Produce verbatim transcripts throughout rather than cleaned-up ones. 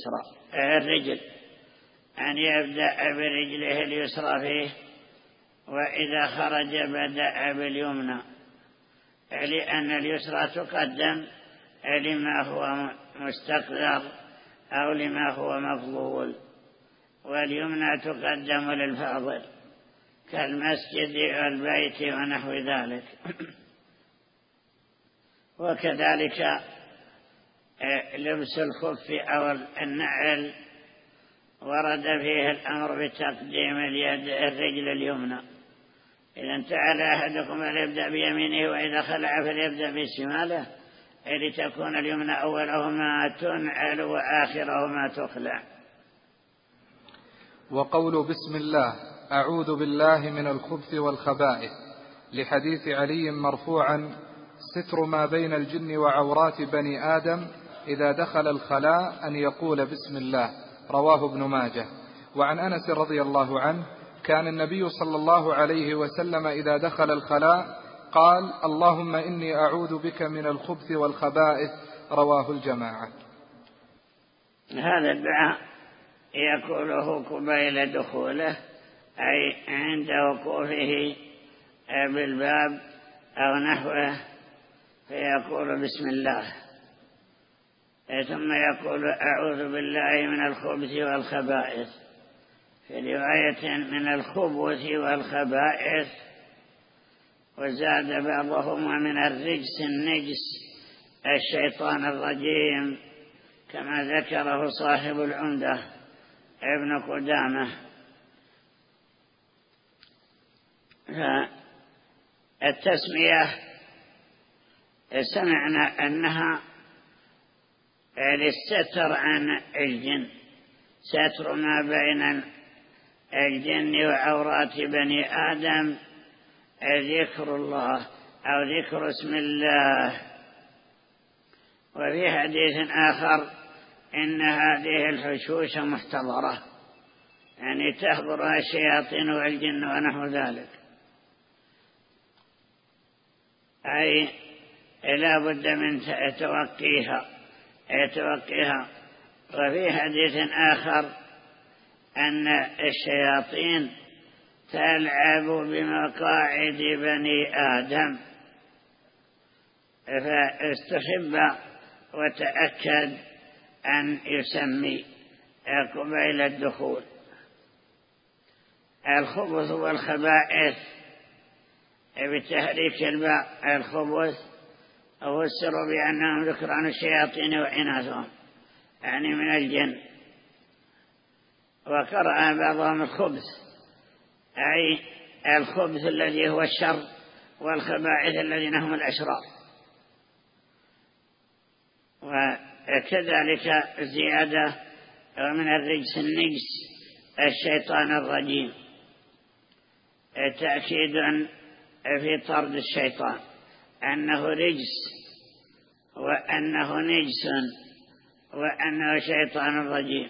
اليسرى الرجل، أن يبدأ برجله اليسرى فيه، وإذا خرج بدأ باليمنى، لأن اليسرى تقدم لما هو مستقذر أو لما هو مفضول، واليمنى تقدم للفاضل كالمسجد والبيت ونحو ذلك. وكذلك لبس الخف أو النعل ورد فيه الأمر بتقديم اليد الرجل اليمنى. إذا انتعل أحدكم فليبدأ بيمينه، وإذا خلع فليبدأ بشماله، لتكون اليمنى أولهما تنعل وآخرهما تخلع. وقول بسم الله أعوذ بالله من الخبث والخبائث، لحديث علي مرفوعا: ستر ما بين الجن وعورات بني آدم إذا دخل الخلاء أن يقول بسم الله، رواه ابن ماجه. وعن أنس رضي الله عنه: كان النبي صلى الله عليه وسلم إذا دخل الخلاء قال: اللهم إني أعوذ بك من الخبث والخبائث، رواه الجماعة. هذا الدعاء يقوله قبيل دخوله، أي عند وقوفه بالباب أو نحوه، فيقول بسم الله، ثم يقول أعوذ بالله من الخبث والخبائث، في رواية من الخبث والخبائث، وزاد بعضهم ومن الرجس النجس الشيطان الرجيم، كما ذكره صاحب العمدة ابن قدامة. فالتسمية سمعنا أنها للستر عن الجن، ستر ما بين الجن وعورات بني آدم، ذكر الله أو ذكر اسم الله. وفي حديث آخر إن هذه الحشوش محتضرة، يعني تحضرها الشياطين والجن ونحو ذلك، أي لا بد من توقيها توقيها. وفي حديث آخر أن الشياطين تلعب بمقاعد بني آدم، فاستحب وتأكد أن يسمي قبيل الدخول. الخبث والخبائث بتحريك الباء، الخبث فسر بأنهم ذكران الشياطين وإناثهم، يعني من الجن. وقرأ بعضهم الخبث، أي الخبث الذي هو الشر، والخبائث الذين هم الأشرار. وكذلك زيادة ومن الرجس النجس الشيطان الرجيم، تأكيد في طرد الشيطان أنه رجس وأنه نجس وأنه شيطان رجيم،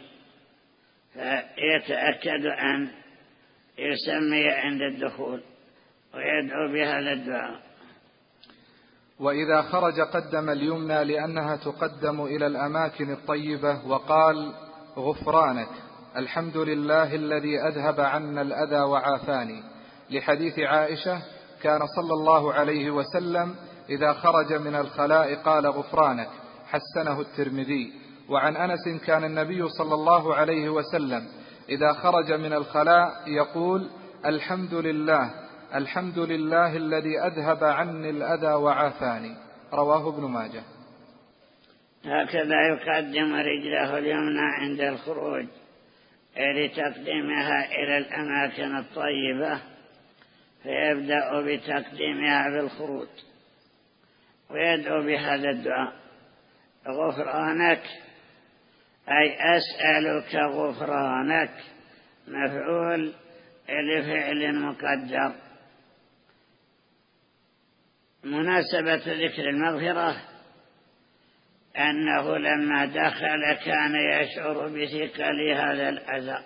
فيتأكد أن يسمي عند الدخول ويدعو بهذا الدعاء. وإذا خرج قدم اليمنى لأنها تقدم إلى الأماكن الطيبة، وقال: غفرانك، الحمد لله الذي أذهب عنا الأذى وعافاني، لحديث عائشة: كان صلى الله عليه وسلم إذا خرج من الخلاء قال: غفرانك، حسنه الترمذي. وعن أنس: كان النبي صلى الله عليه وسلم إذا خرج من الخلاء يقول: الحمد لله الحمد لله الذي أذهب عني الأذى وعافاني، رواه ابن ماجه. هكذا يقدم رجله اليمنى عند الخروج لتقديمها إلى الأماكن الطيبة، فيبدأ بتقديمها بالخروج ويدعو بهذا الدعاء: غفرانك، أي أسألك غفرانك، مفعول لفعل مقدر. مناسبة ذكر المغفرة أنه لما دخل كان يشعر بثقل هذا الأذى،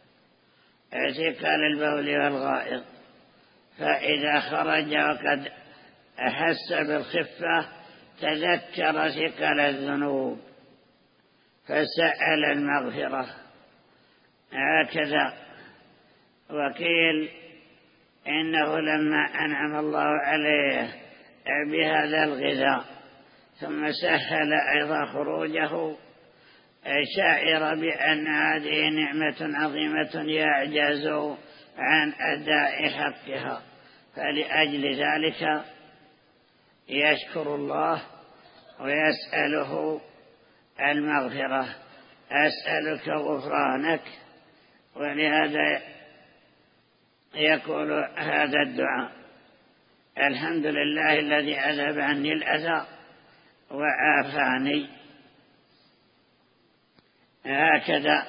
ثقل البول والغائط، فإذا خرج وقد أحس بالخفة تذكر ثقل الذنوب، فسأل المغفرة. هكذا. وقيل إنه لما أنعم الله عليه بهذا الغذاء ثم سهل أيضا خروجه شاعر بأن هذه نعمة عظيمة يعجز عن أداء حقها، فلأجل ذلك يشكر الله ويسأله المغفرة. أسألك غفرانك، ولهذا يقول هذا الدعاء: الحمد لله الذي أذهب عني الأذى وعافاني. هكذا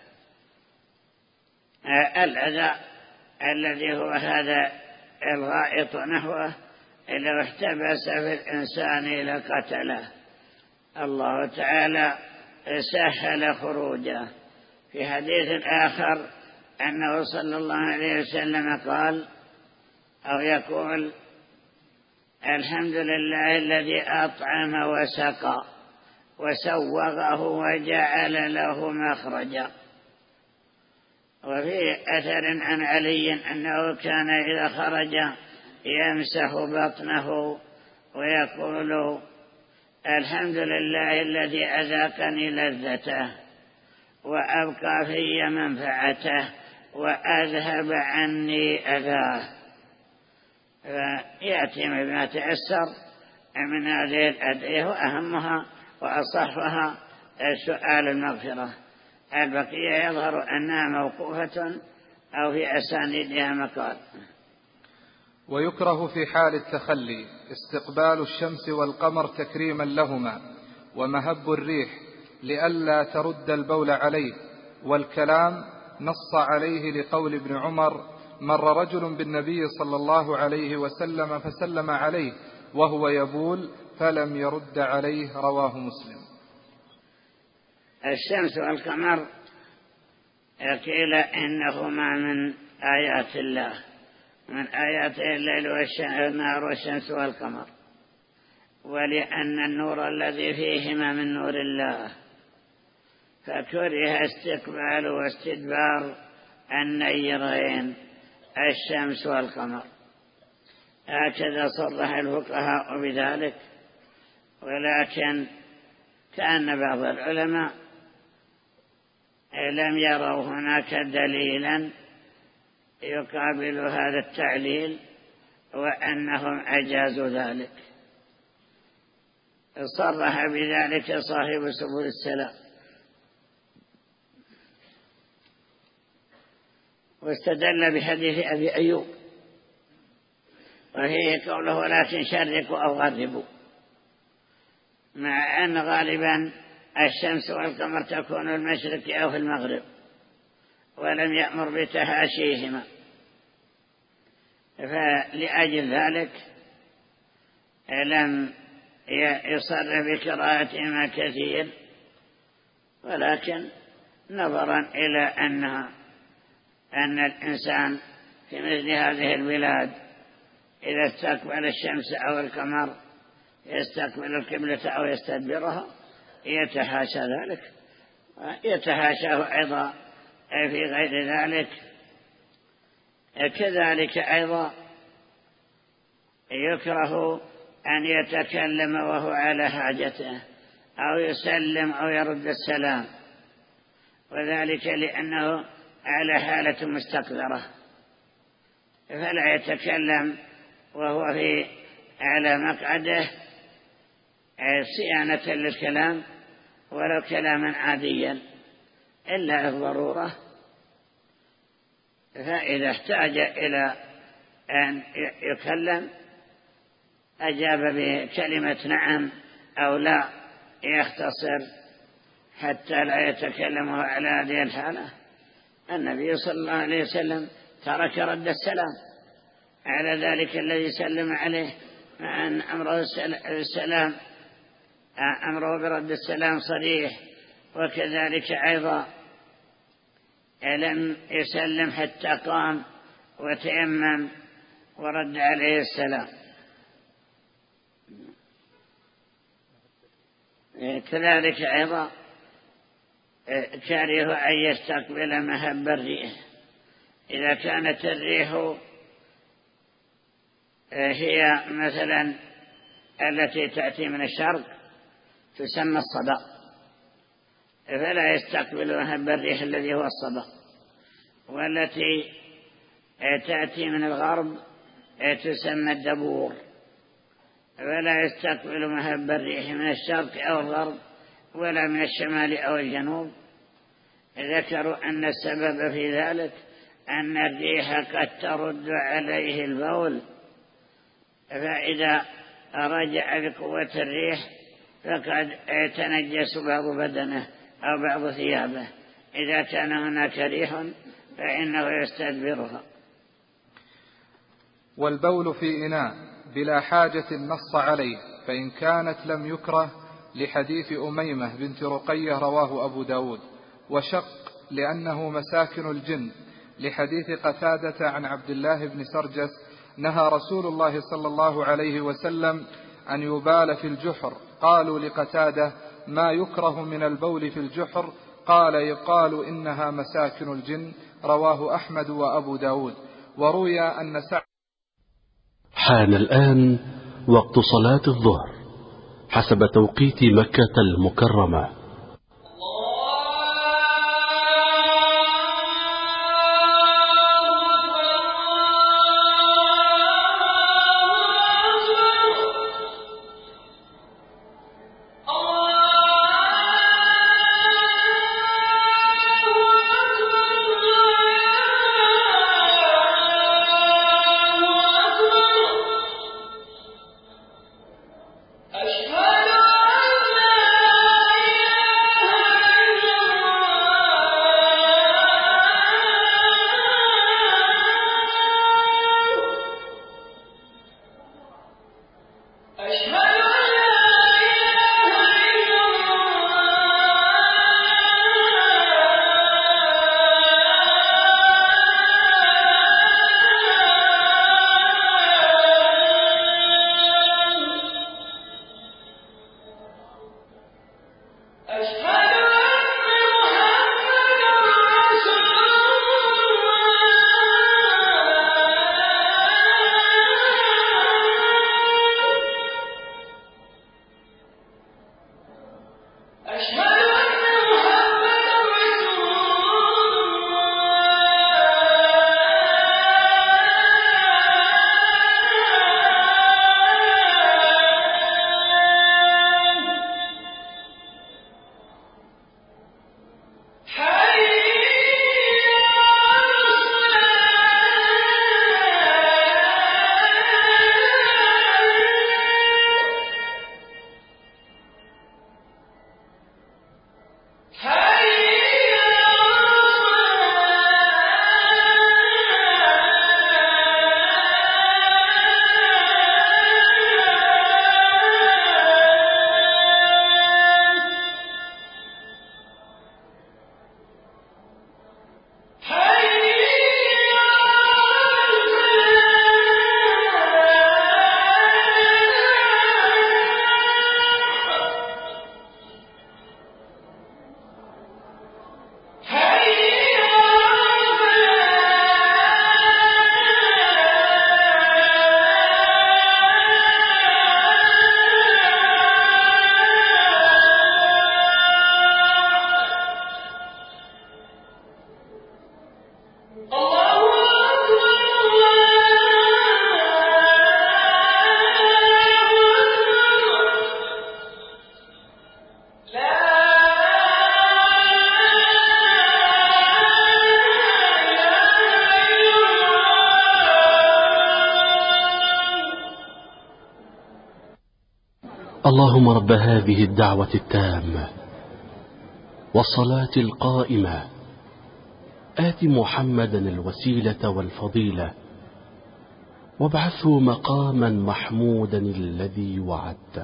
الأذى الذي هو هذا الغائط نحوه لو احتبس في الإنسان لقتله، الله تعالى سهل خروجه. في حديث آخر أنه صلى الله عليه وسلم قال أو يقول: الحمد لله الذي أطعم وسقى وسوغه وجعل له مخرجا. وفي أثر عن علي أنه كان إذا خرج يمسح بطنه ويقول: الحمد لله الذي أذاقني لذته وأبقى في منفعته وأذهب عني أذاه. فيأتي بما تأثر من هذه الأدعية، وأهمها وأصحها سؤال المغفرة. البقية يظهر أنها موقوفة أو في أسانيدها مقال. ويكره في حال التخلي استقبال الشمس والقمر تكريما لهما، ومهب الريح لئلا ترد البول عليه، والكلام نص عليه لقول ابن عمر: مر رجل بالنبي صلى الله عليه وسلم فسلم عليه وهو يبول فلم يرد عليه، رواه مسلم. الشمس والقمر قيل إنهما من آيات الله، من آيات الليل والنهار والشمس والقمر، ولأن النور الذي فيهما من نور الله، فكره استقبال واستدبار النيرين الشمس والقمر. هكذا صرح الفقهاء بذلك. ولكن كان بعض العلماء لم يروا هناك دليلا يقابل هذا التعليل، وأنهم أجازوا ذلك. صرح بذلك صاحب سبل السلام، واستدل بحديث أبي أيوب وهي قوله: ولكن شرقوا أو غربوا، مع أن غالبا الشمس والقمر تكون المشرق أو في المغرب، ولم يأمر بتهاشيهما. فلأجل ذلك لم يصر بقراءتهما كثير، ولكن نظرا إلى أنها أن الإنسان في مثل هذه البلاد إذا استقبل الشمس أو القمر يستقبل القبلة أو يستدبرها يتحاشى ذلك، يتحاشاه أيضا في غير ذلك. كذلك أيضا يكره أن يتكلم وهو على حاجته أو يسلم أو يرد السلام، وذلك لأنه على حالة مستقذرة، فلا يتكلم وهو في على مقعده صيانة للكلام ولو كلاما عاديا إلا الضرورة. فإذا احتاج إلى أن يكلم أجاب بكلمة نعم أو لا، يختصر حتى لا يتكلم على هذه الحالة. النبي صلى الله عليه وسلم ترك رد السلام على ذلك الذي سلم عليه، مع أن أمره السلام أمره برد السلام صريح. وكذلك أيضا لم يسلم حتى قام وتيمم ورد عليه السلام. كذلك أيضا كره أن يستقبل مهب الريح. إذا كانت الريح هي مثلا التي تأتي من الشرق تسمى الصبا، فلا يستقبل مهب الريح الذي هو الصبا، والتي تأتي من الغرب تسمى الدبور، فلا يستقبل مهب الريح من الشرق أو الغرب ولا من الشمال أو الجنوب. ذكروا أن السبب في ذلك أن الريح قد ترد عليه البول، فإذا رجع بقوة الريح فقد يتنجس بعض بدنه أو بعض ثيابه. إذا كان هناك ريح فإنه يستدبرها. والبول في إناء بلا حاجة نص عليه، فإن كانت لم يكره لحديث أميمة بنت رقية رواه أبو داود. وشق لأنه مساكن الجن لحديث قتادة عن عبد الله بن سرجس نهى رسول الله صلى الله عليه وسلم أن يبال في الجحر. قالوا لقتادة ما يكره من البول في الجحر؟ قال يقال إنها مساكن الجن، رواه أحمد وأبو داود. وروي أن سعد. حان الآن وقت صلاة الظهر حسب توقيت مكة المكرمة. اللهم رب هذه الدعوة التامة والصلاة القائمة آت محمدا الوسيلة والفضيلة وابعثه مقاما محمودا الذي وعدته.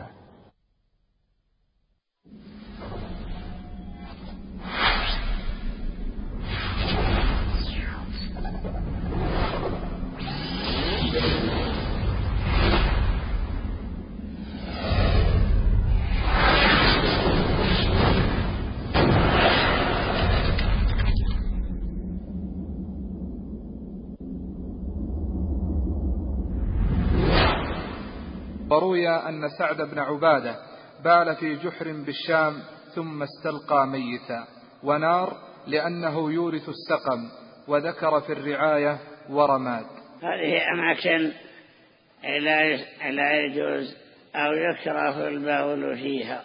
وروي أن سعد بن عبادة بال في جحر بالشام ثم استلقى ميتا، ونار لأنه يورث السقم، وذكر في الرعاية ورماد. هذه أماكن لا يجوز أو يكره البول فيها.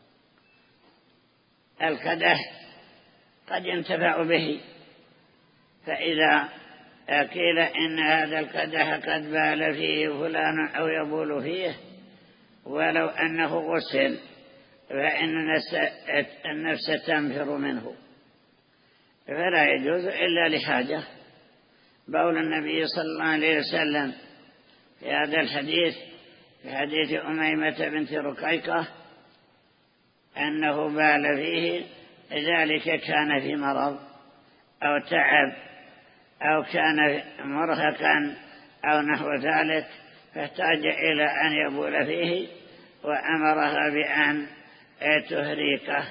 القدح قد ينتفع به، فإذا قيل إن هذا القدح قد بال فيه فلان أو يبول فيه ولو أنه غسل فإن النفس تنفر منه، فلا يجوز إلا لحاجة. بول النبي صلى الله عليه وسلم في هذا الحديث، في حديث أميمة بنت رقيقة أنه بال فيه، ذلك كان في مرض أو تعب أو كان مرهقا أو نحو ذلك، فاحتاج إلى أن يبول فيه وأمرها بأن تهريقه.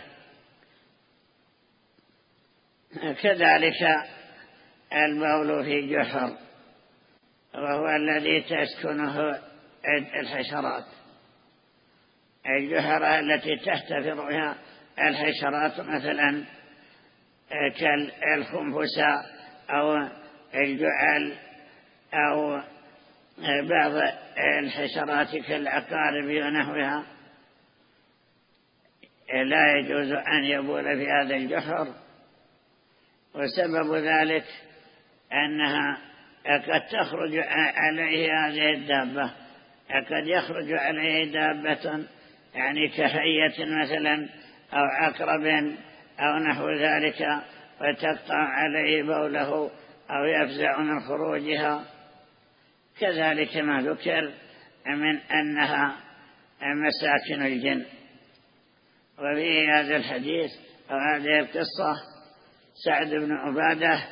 كذلك البول في جحر، وهو الذي تسكنه الحشرات، الجحر التي تحتفر بها الحشرات، مثلا كالخنفساء أو الجعل أو بعض الحشرات كالعقارب ونحوها، لا يجوز أن يبول في هذا الجحر. وسبب ذلك أنها قد تخرج عليه هذه الدابة، قد يخرج عليه دابة يعني كحية مثلا أو عقرب أو نحو ذلك، وتقطع عليه بوله أو يفزع من خروجها. كذلك ما ذكر من أنها مساكن الجن. وفي هذا الحديث أو هذه القصة سعد بن عبادة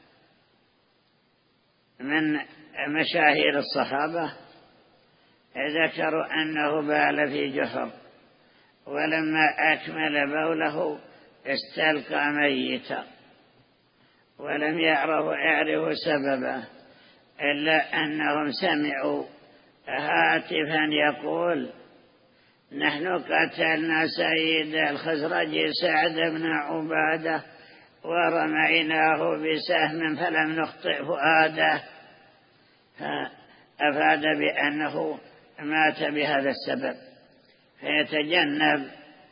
من مشاهير الصحابة، ذكروا أنه بال في جحر، ولما أكمل بوله استلقى ميتا، ولم يعرفوا يعرفوا سببه إلا أنهم سمعوا هاتفا يقول: نحن قتلنا سيد الخزرج سعد بن عبادة ورميناه بسهم فلم نخطئ فؤاده، فأفاد بأنه مات بهذا السبب. فيتجنب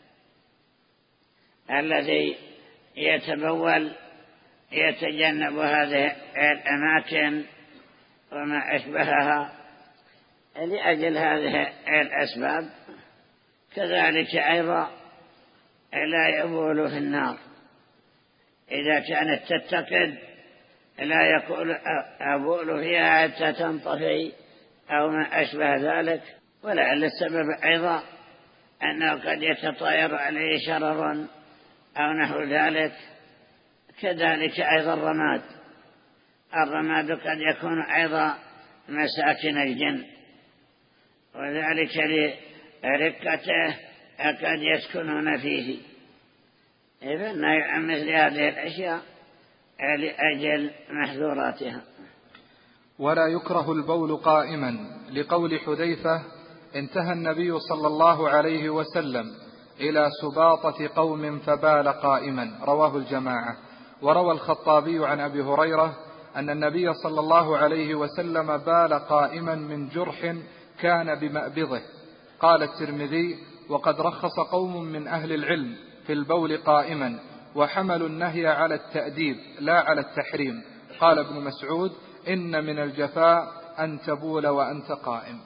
الذي يتبول يتجنب هذه الأماكن وما أشبهها لأجل هذه الأسباب. كذلك أيضا لا يبول في النار، إذا كانت تتقد لا يقول أبول فيها حتى تنطفي أو ما أشبه ذلك. ولعل السبب أيضا أنه قد يتطاير عليه شرر أو نحو ذلك. كذلك أيضا الرماد، الرماد قد يكون أيضا مساكن الجن، وذلك لرقته قد يسكنون فيه، فالنهي عن مثل هذه الأشياء لأجل محذوراتها. ولا يكره البول قائما، لقول حذيفة: انتهى النبي صلى الله عليه وسلم إلى سباطة قوم فبال قائما، رواه الجماعة. وروى الخطابي عن أبي هريرة أن النبي صلى الله عليه وسلم بال قائما من جرح كان بمأبضه. قال الترمذي: وقد رخص قوم من أهل العلم في البول قائما، وحملوا النهي على التأديب لا على التحريم. قال ابن مسعود: إن من الجفاء أن تبول وأنت قائم.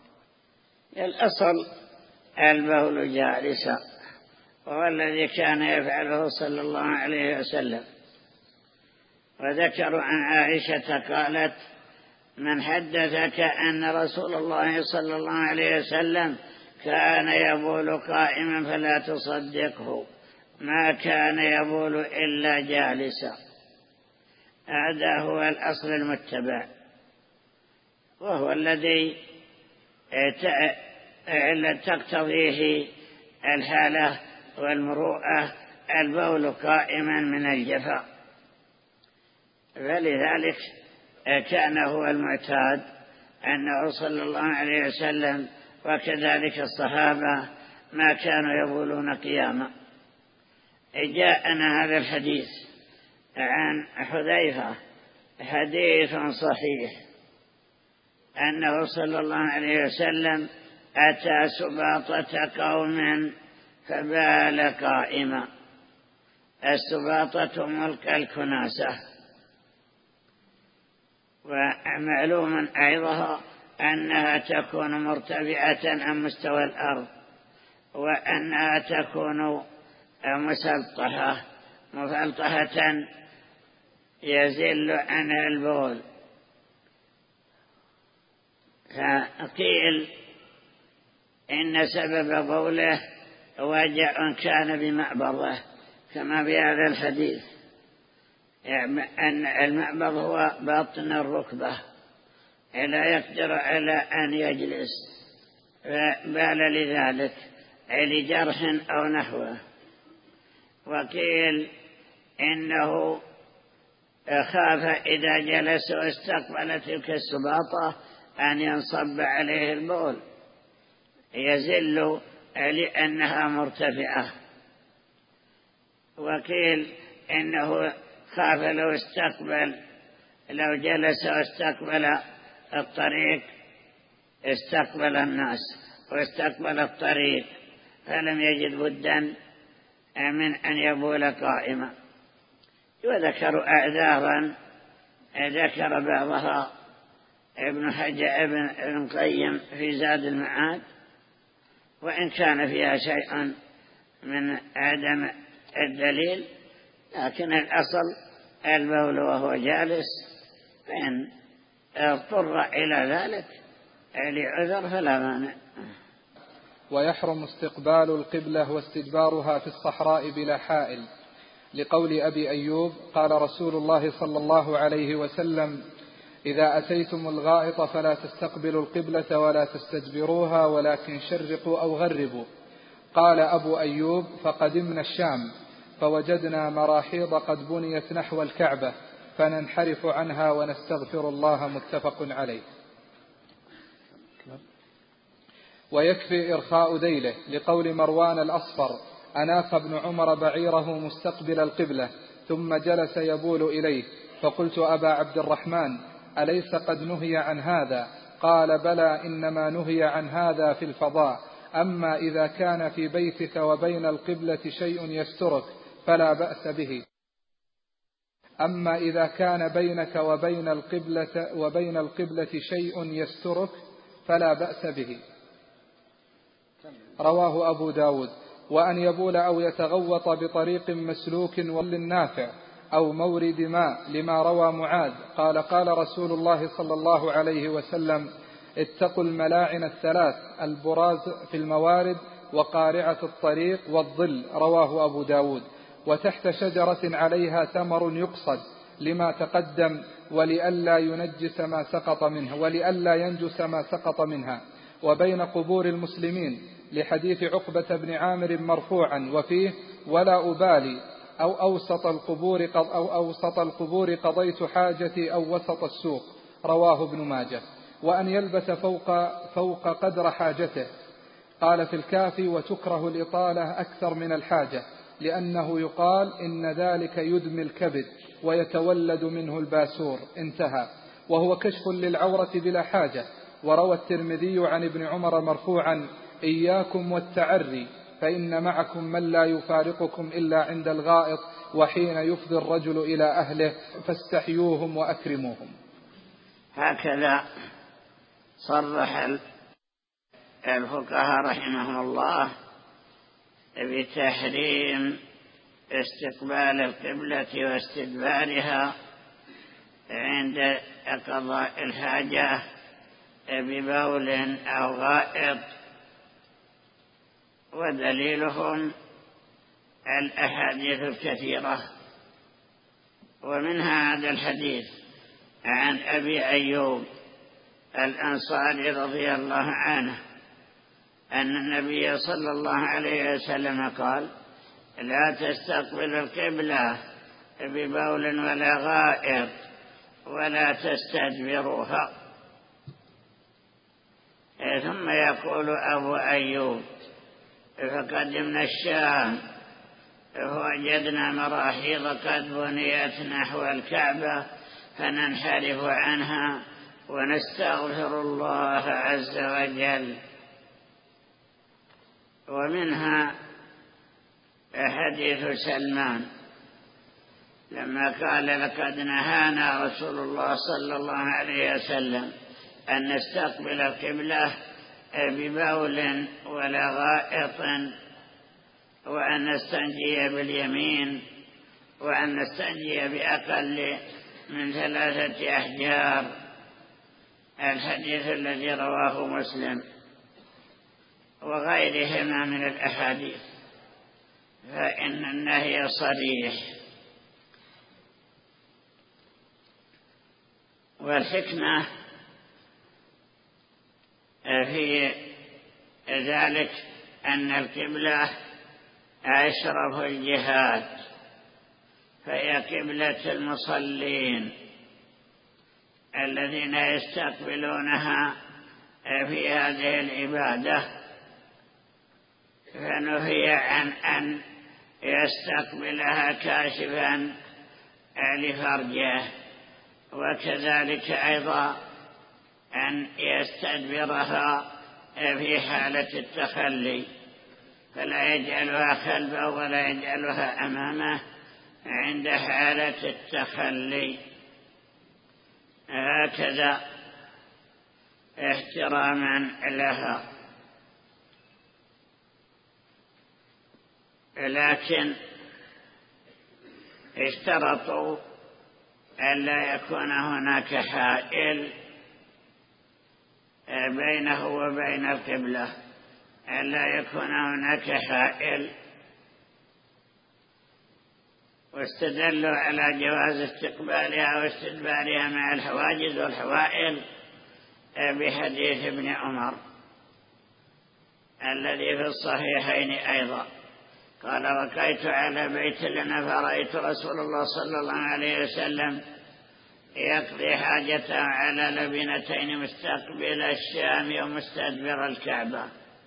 الأصل البول جالسا، وهو الذي كان يفعله صلى الله عليه وسلم. وذكروا عن عائشة قالت: من حدثك أن رسول الله صلى الله عليه وسلم كان يبول قائما فلا تصدقه، ما كان يبول إلا جالسا. هذا هو الأصل المتبع، وهو الذي تقتضيه الحالة والمروءة، البول قائما من الجفاء. فلذلك كان هو المعتاد أنه صلى الله عليه وسلم وكذلك الصحابة ما كانوا يبولون قياما. جاءنا هذا الحديث عن حذيفة حديث صحيح أنه صلى الله عليه وسلم أتى سباطة قوم فبال قائما. السباطة ملك الكناسة، ومعلوم أيضا أنها تكون مرتفعة عن مستوى الأرض، وأنها تكون مسلطحة مفلطحة يزل عنها البول. فقيل إن سبب بوله وجع كان بمعبضه، كما في هذا الحديث أن المعبض هو باطن الركبة لا يقدر على أن يجلس، فبال لذلك لجرح أو نحوه. وقيل إنه خاف إذا جلس واستقبل تلك السباطة أن ينصب عليه البول يزل لأنها مرتفعة. وقيل إنه خاف لو استقبل لو جلس واستقبل الطريق استقبل الناس واستقبل الطريق، فلم يجد بدا من أن يبول قائما. وذكروا أعذارا ذكر بعضها ابن حجر ابن قيم في زاد المعاد، وإن كان فيها شيء من عدم الدليل، لكن الأصل البول وهو جالس، فإن اضطر إلى ذلك لعذر فلا مانع. ويحرم استقبال القبلة واستدبارها في الصحراء بلا حائل، لقول أبي أيوب قال رسول الله صلى الله عليه وسلم: إذا أتيتم الغائط فلا تستقبلوا القبلة ولا تستدبروها ولكن شرقوا أو غربوا. قال أبو أيوب: فقدمنا الشام فوجدنا مراحيض قد بنيت نحو الكعبة فننحرف عنها ونستغفر الله. متفق عليه. ويكفي إرخاء ذيله، لقول مروان الأصفر: أناخ ابن عمر بعيره مستقبل القبلة ثم جلس يبول إليه، فقلت: أبا عبد الرحمن، أليس قد نهي عن هذا؟ قال: بلى، إنما نهي عن هذا في الفضاء، أما إذا كان في بيتك وبين القبلة شيء يسترك فلا بأس به. أما إذا كان بينك وبين القبلة وبين القبلة شيء يسترك فلا بأس به. رواه أبو داود. وأن يبول أو يتغوط بطريق مسلوك وللنافع أو مورد ماء، لما روى معاذ قال: قال رسول الله صلى الله عليه وسلم: اتقوا الملاعن الثلاث، البراز في الموارد وقارعة الطريق والظل. رواه أبو داود. وتحت شجرة عليها تمر يقصد، لما تقدم، ولئلا ينجس ما سقط منها ولئلا ينجس ما سقط منها. وبين قبور المسلمين، لحديث عقبة بن عامر مرفوعا وفيه: ولا أبالي أو أوسط القبور أو أوسط القبور قضيت حاجتي أو وسط السوق. رواه ابن ماجه. وأن يلبس فوق فوق قدر حاجته. قال في الكافي: وتكره الإطالة أكثر من الحاجة، لأنه يقال إن ذلك يدمي الكبد ويتولد منه الباسور. انتهى. وهو كشف للعورة بلا حاجة. وروى الترمذي عن ابن عمر مرفوعا: إياكم والتعري، فإن معكم من لا يفارقكم إلا عند الغائط وحين يفضي الرجل إلى أهله، فاستحيوهم وأكرموهم. هكذا صرح الفقهاء رحمهم الله بتحريم استقبال القبلة واستدبارها عند قضاء الحاجة ببول أو غائط. ودليلهم الأحاديث الكثيرة، ومنها هذا الحديث عن أبي أيوب الأنصاري رضي الله عنه أن النبي صلى الله عليه وسلم قال: لا تستقبل القبلة ببول ولا غائط ولا تستدبروها. ثم يقول أبو أيوب: فقدمنا الشام فوجدنا مراحيض قد بنيت نحو الكعبة فننحرف عنها ونستغفر الله عز وجل. ومنها حديث سلمان لما قال: لقد نهانا رسول الله صلى الله عليه وسلم أن نستقبل القبلة ببول ولا غائط، وأن نستنجي باليمين، وأن نستنجي بأقل من ثلاثة أحجار. الحديث الذي رواه مسلم وغيرهما من الأحاديث، فإن النهي صريح. والحكمة في ذلك أن القبلة أشرف الجهات، فهي قبلة المصلين الذين يستقبلونها في هذه العبادة، فنهي عن أن يستقبلها كاشفا لفرجه، وكذلك أيضا أن يستدبرها في حالة التخلي، فلا يجعلها خلفه ولا يجعلها أمامه عند حالة التخلي، هكذا احتراما لها. لكن اشترطوا ألا يكون هناك حائل بينه وبين القبلة، ألا يكون هناك حائل، واستدلوا على جواز استقبالها واستدبارها مع الحواجز والحوائل بحديث ابن عمر الذي في الصحيحين أيضا قال: وقيت على بيت لنا فرأيت رسول الله صلى الله عليه وسلم يقضي حاجته على لبنتين مستقبل الشام ومستدبر الكعبة.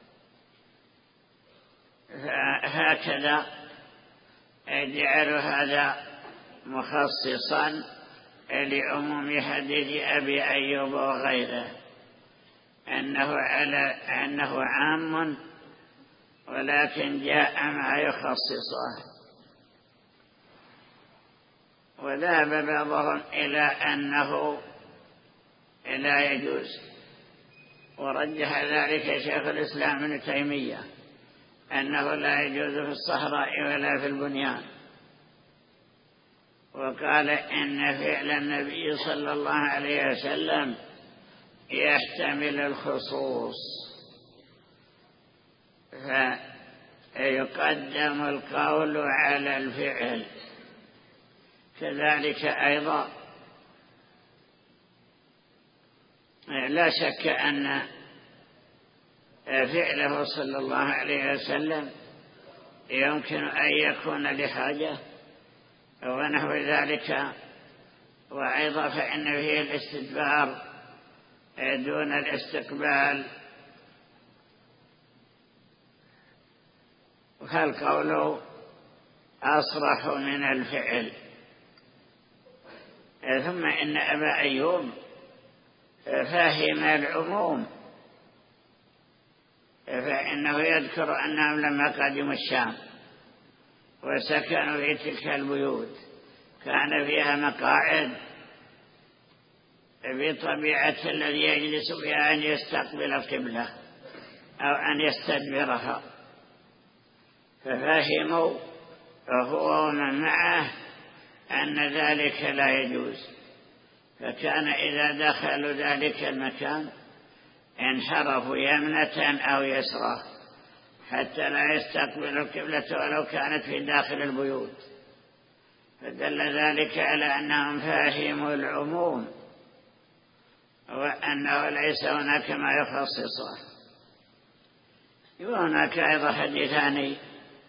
فهكذا جعلوا هذا مخصصا لعموم حديث أبي أيوب وغيره، أنه, على أنه عام ولكن جاء ما يخصصه. وذهب بعضهم إلى أنه لا يجوز، ورجح ذلك شيخ الإسلام ابن تيمية أنه لا يجوز في الصحراء ولا في البنيان، وقال إن فعل النبي صلى الله عليه وسلم يحتمل الخصوص، فيقدم القول على الفعل. كذلك أيضا لا شك أن فعله صلى الله عليه وسلم يمكن أن يكون لحاجة ونحو ذلك، وأيضا فإن فيه الاستدبار دون الاستقبال، فالقول أصرح من الفعل. ثم إن أبا أيوب فهم العموم، فإنه يذكر أنهم لما قدموا الشام وسكنوا في تلك البيوت كان فيها مقاعد بطبيعة الذي يجلس فيها أن يستقبل القبلة أو أن يستدبرها، ففهموا وهو ومن معه أن ذلك لا يجوز، فكان إذا دخلوا ذلك المكان انحرفوا يمنة أو يسرى حتى لا يستقبلوا القبلة ولو كانت في داخل البيوت، فدل ذلك على أنهم فاهموا العموم وأنه ليس هناك ما يخصصه. وهناك أيضا حديثان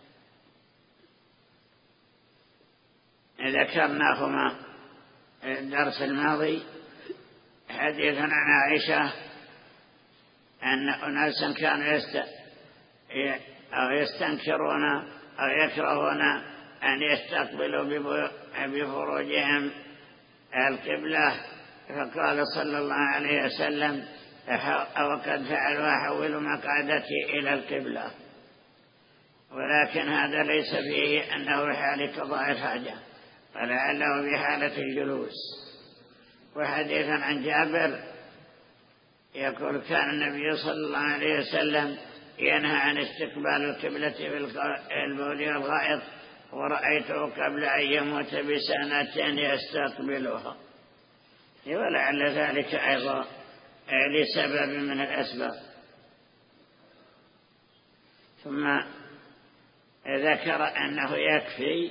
ذكرناهما الدرس الماضي، حديث عن عائشة أن أناسا كانوا يست... أو يستنكرون أو يكرهون أن يستقبلوا بفروجهم القبلة، فقال صلى الله عليه وسلم: وقد فعلوا أحولوا مقعدتي إلى القبلة. ولكن هذا ليس فيه أنه حال قضاء الحاجة، ولعله بحالة الجلوس. وحديثا عن جابر يقول: كان النبي صلى الله عليه وسلم ينهى عن استقبال القبلة في البول والغائط، ورأيته قبل أن يموت بسنة يستقبلها. ولعل ذلك أيضا لسبب من الأسباب. ثم ذكر أنه يكفي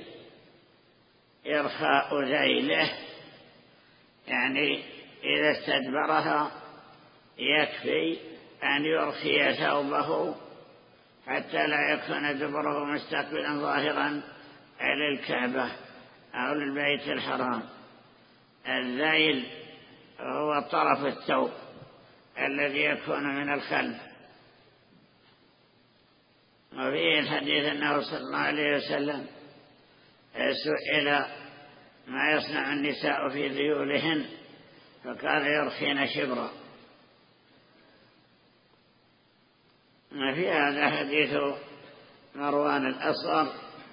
إرخاء ذيله، يعني إذا استدبرها يكفي أن يرخي ثوبه حتى لا يكون دبره مستقبلا ظاهرا للكعبة أو للبيت الحرام. الذيل هو طرف الثوب الذي يكون من الخلف. وفيه الحديث أنه صلى الله عليه وسلم سئل ما يصنع النساء في ذيولهن، فقال: يرخين شبرا. وفي هذا حديث مروان الأصغر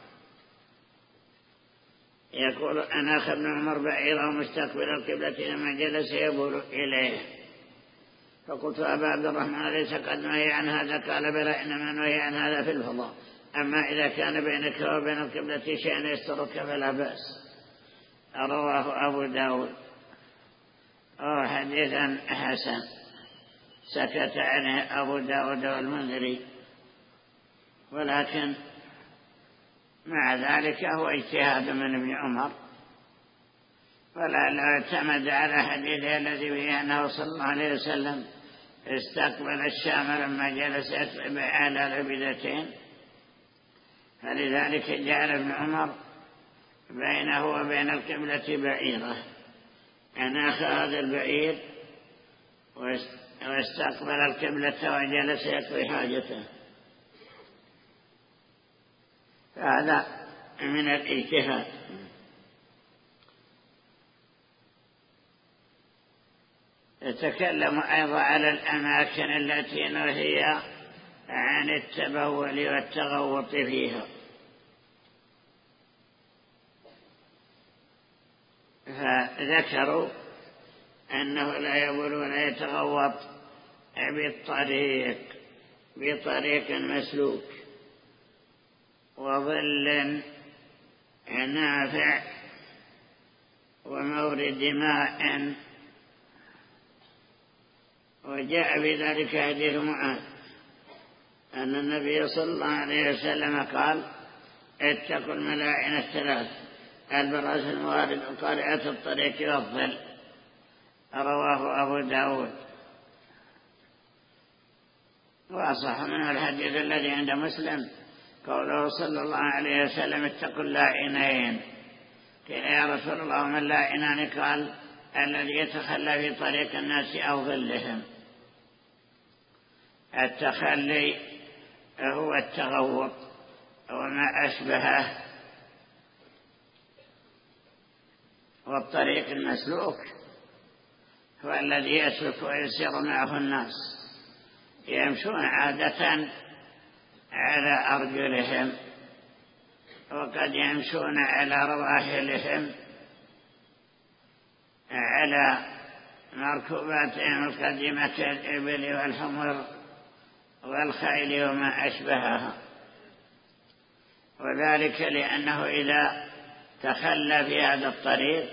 يقول: أنا أخذ من عمر بعيره مستقبل القبلة لما جلس يبول إليه، فقلت: أبا عبد الرحمن ليس قد نهي عن هذا؟ قال: بلى، إنما نهي عن هذا في الفضاء، أما إذا كان بينك وبين القبلة شيء يسترك فلا بأس. رواه أبو داود. وهو حديثا حسن سكت عنه أبو داود والمنذري، ولكن مع ذلك هو اجتهاد من ابن عمر، ولعله اعتمد على حديثه الذي فيه أنه صلى الله عليه وسلم استقبل الشام لما جلس يترب على لبدتين، فلذلك جعل ابن عمر بينه وبين القبلة بعيرة، أن أخذ البعير واستقبل القبلة وجلس يقضي حاجته. فهذا من الاجتهاد. يتكلم أيضا على الأماكن التي نهي عن التبول والتغوط فيها، فذكروا أنه لا يبول ولا يتغوط بالطريق بطريق مسلوك وظل نافع ومورد ماء. وجاء بذلك حديث معاذ أن النبي صلى الله عليه وسلم قال: اتقوا الملاعن الثلاث، البراس الموارد وقارعة الطريق والظل. رواه أبو داود. وأصح منه الحديث الذي عند مسلم قوله صلى الله عليه وسلم: اتقوا اللاعنين. قيل: يا رسول الله من اللاعنان؟ قال: الذي يتخلى في طريق الناس أو ظلهم. التخلي هو التغوط وما أشبهه، والطريق المسلوك هو الذي يسلك ويسير معه الناس، يمشون عادة على أرجلهم، وقد يمشون على رواحلهم على مركوباتهم القديمة كالإبل والحمر والخيل وما أشبهها. وذلك لأنه إذا تخلى في هذا الطريق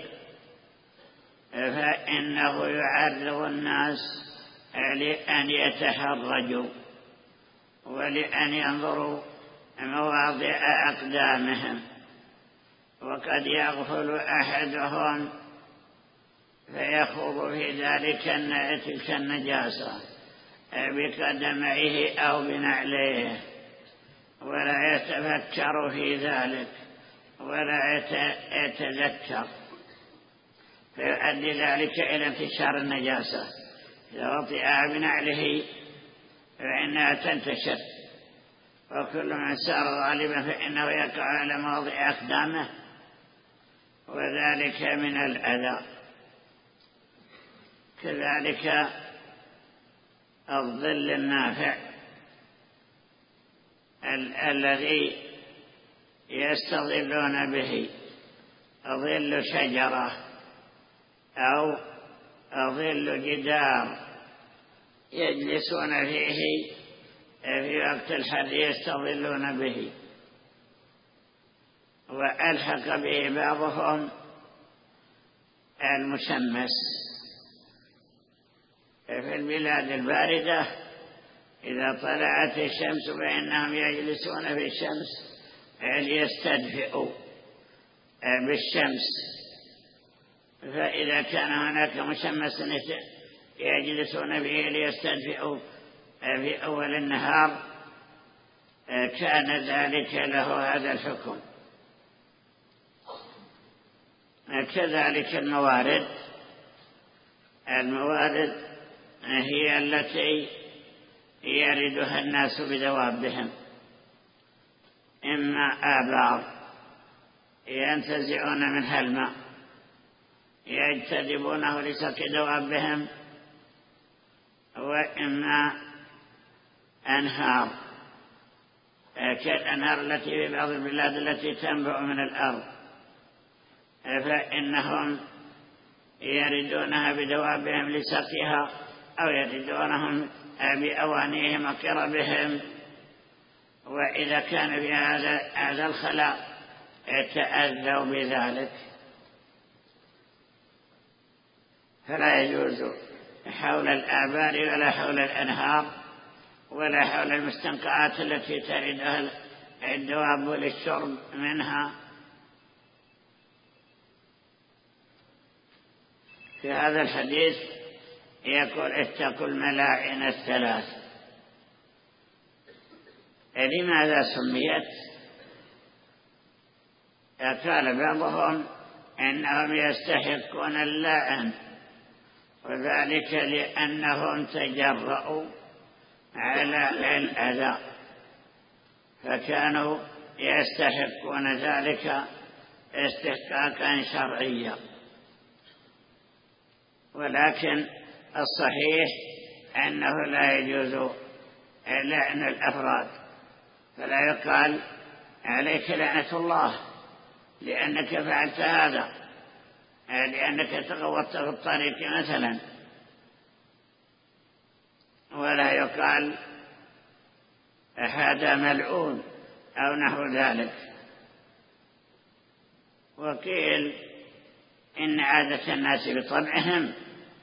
فإنه يعرض الناس لأن يتحرجوا ولأن ينظروا مواضع أقدامهم، وقد يغفل أحدهم فيخوض في ذلك تلك النجاسة بقدميه أو بنعليه، ولا يتفكر في ذلك ولا يتذكر، فيؤدي ذلك إلى انتشار النجاسة. إذا وطئ بنعله فإنها تنتشر، وكل من سار غالبا فإنه يقع على مواضع أقدامه، وذلك من الأذى. كذلك الظل النافع ال الذي يستظلون به، ظل شجرة أو ظل جدار يجلسون فيه في وقت الحر يستظلون به. وألحق به بعضهم المشمس في البلاد الباردة، إذا طلعت الشمس فإنهم يجلسون في الشمس ليستدفئوا بالشمس. فإذا كان هناك مشمس يجلسون به ليستدفئوا في أول النهار كان ذلك له هذا الحكم. كذلك الموارد الموارد هي التي يردها الناس بدوابهم، إما آبار ينتزعون منها الماء يجتذبونه لسقي دوابهم، وإما أنهار كالأنهار التي في بعض البلاد التي تنبع من الأرض، فإنهم يردونها بدوابهم لسقيها، أو يردونهم بأوانيهم وقربهم. وإذا كان في هذا الخلاء تأذوا بذلك، فلا يجوز حول الآبار ولا حول الأنهار ولا حول المستنقعات التي تردها الدواب للشرب منها. في هذا الحديث يقول اتقوا الملاعن الثلاث. لماذا سميت؟ قال بعضهم إنهم يستحقون اللعن، وذلك لأنهم تجرؤوا على الأذى، فكانوا يستحقون ذلك استحقاقا شرعيا. ولكن الصحيح أنه لا يجوز لعن الأفراد، فلا يقال عليك لعنة الله لأنك فعلت هذا، لأنك تغوطت في الطريق مثلا، ولا يقال هذا ملعون أو نحو ذلك. وقيل إن عادة الناس بطبعهم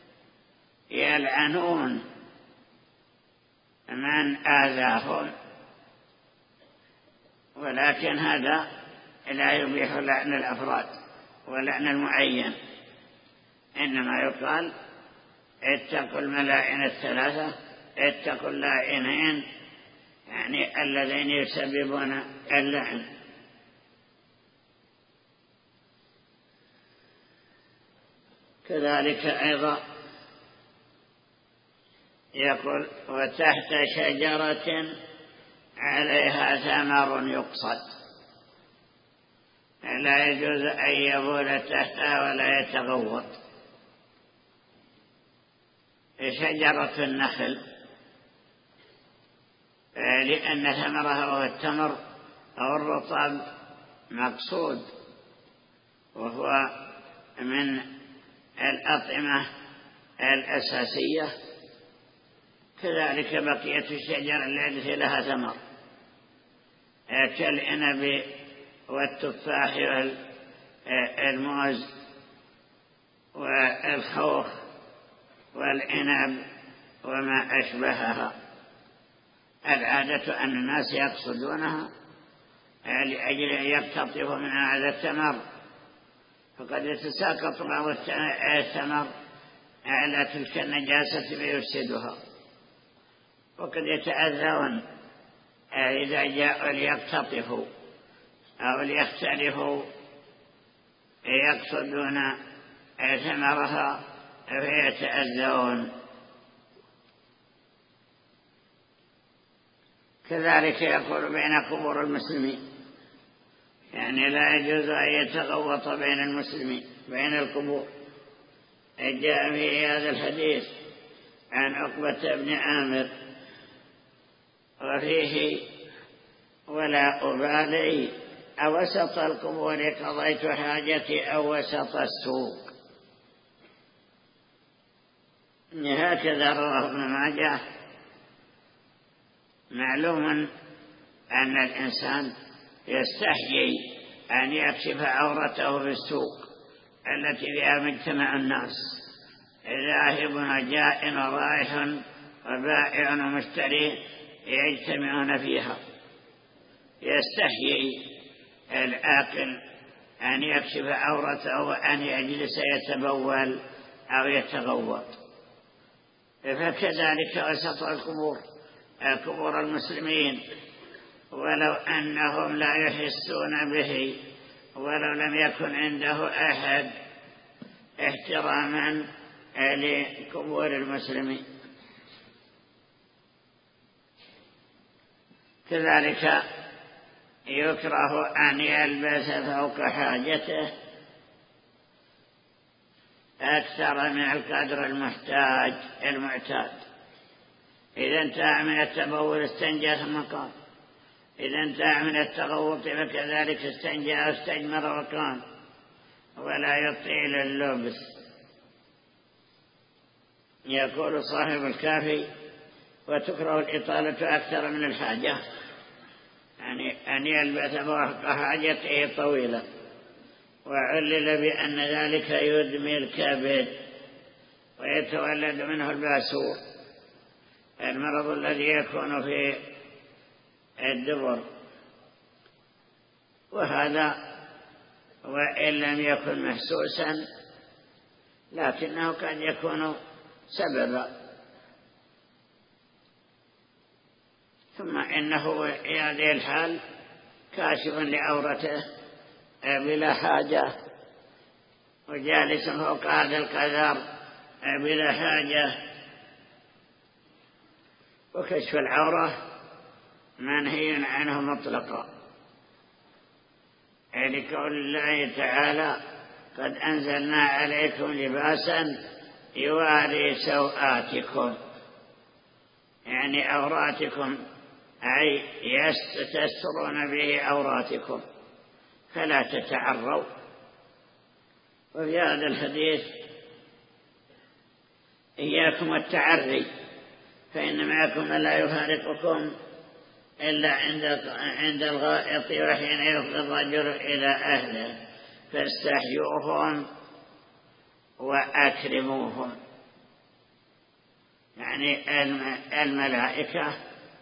يلعنون من آذاهم، ولكن هذا لا يبيح لعن الأفراد ولعن المعين، إنما يقال اتقوا الملاعن الثلاثة، اتقوا اللاعنين، يعني الذين يسببون اللعن. كذلك أيضا يقول وتحت شجرة عليها ثمر يقصد، لا يجوز أن يبول تحتها ولا يتغوط. شجرة النخل لأن ثمرها هو التمر أو الرطب مقصود، وهو من الأطعمة الأساسية. كذلك بقية الشجر التي لها ثمر كالعنب والتفاح والموز والخوخ والعنب وما أشبهها، العادة أن الناس يقصدونها لأجل أن يقتطفوا من هذا الثمر، فقد يتساقط بعض الثمر على تلك النجاسة فيفسدها، وقد يتأذون إذا جاءوا ليقتطفوا أو ليختلفوا يقصدون ثمرها فيتأذون. كذلك يقول بين قبور المسلمين، يعني لا يجوز أن يتغوط بين المسلمين بين القبور. جاء في هذا الحديث عن عقبة بن عامر وفيه: ولا أبالي أوسط القبور قضيت حاجتي أو وسط السوق. هكذا رواه ابن ماجه. معلوم أن الإنسان يستحيي أن يكشف عورته في السوق التي فيها مجتمع الناس، ذاهب وجاء ورايح وبائع ومشتري يجتمعون فيها. يستحيي العاقل أن يكشف عورته وأن يجلس يتبول أو يتغوط. فكذلك وسط القبور، قبور المسلمين، ولو أنهم لا يحسون به، ولو لم يكن عنده أحد احتراما لقبور المسلمين. كذلك يكره أن يلبس فوق حاجته أكثر من القدر المحتاج المعتاد. إذا انتهى من التبول استنجى ثم قام، إذا انتهى من التغوط فكذلك استنجى واستجمر وقام، ولا يطيل اللبس. يقول صاحب الكافي: وتكره الإطالة أكثر من الحاجة، يعني أن يلبس فوق حاجته طويلة. وعلل بأن ذلك يدمي الكبد ويتولد منه الباسور، المرض الذي يكون في الدبر. وهذا وإن لم يكن محسوسا لكنه قد يكون سببا. ثم إنه في هذه الحال كاشف لعورته بلا حاجة، وجالس فوق هذا القدر بلا حاجة. وكشف العورة منهي عنه مطلقا، لقول الله تعالى: قد أنزلنا عليكم لباسا يواري سوآتكم، يعني عوراتكم، أي يسترون به عوراتكم فلا تتعروا. وفي هذا الحديث: إياكم والتعري فإن معكم لا يفارقكم إلا عند عند الغائط، وحين يفضي الرجل إلى أهله فاستحيوهم وأكرموهم. يعني الملائكة،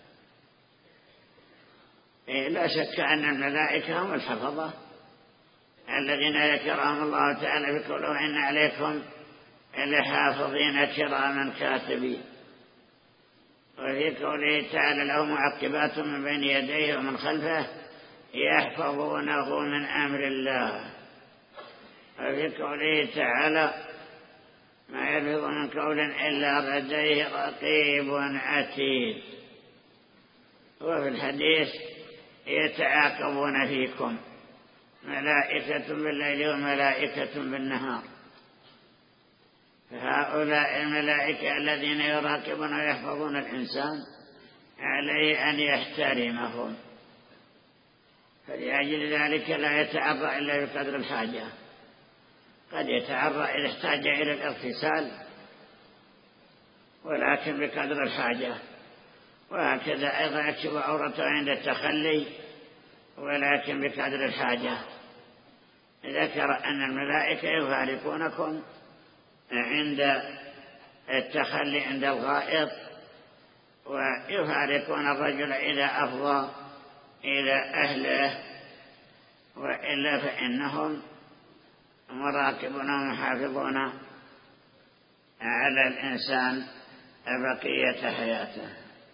لا شك أن الملائكة هم الحفظة الذين ذكرهم الله تعالى بقوله: وإن عليكم لحافظين كراما كاتبين. وفي قوله تعالى: له معقبات من بين يديه ومن خلفه يحفظونه من أمر الله. وفي قوله تعالى: ما يلفظ من قول إلا لديه رقيب عتيد. وفي الحديث: يتعاقبون فيكم ملائكة بالليل وملائكة بالنهار. فهؤلاء الملائكة الذين يراقبون ويحفظون الإنسان عليه أن يحترمهم، فلأجل ذلك لا يتعرى إلا بقدر الحاجة. قد يتعرى إذا احتاج إلى الاغتسال، ولكن بقدر الحاجة. وهكذا أيضا يكشف عورته عند التخلي، ولكن بقدر الحاجة. ذكر أن الملائكة يفارقونكم عند التخلي عند الغائط، ويفارقون الرجل إذا أفضى إلى أهله، وإلا فإنهم مراقبون ومحافظون على الإنسان بقية حياته.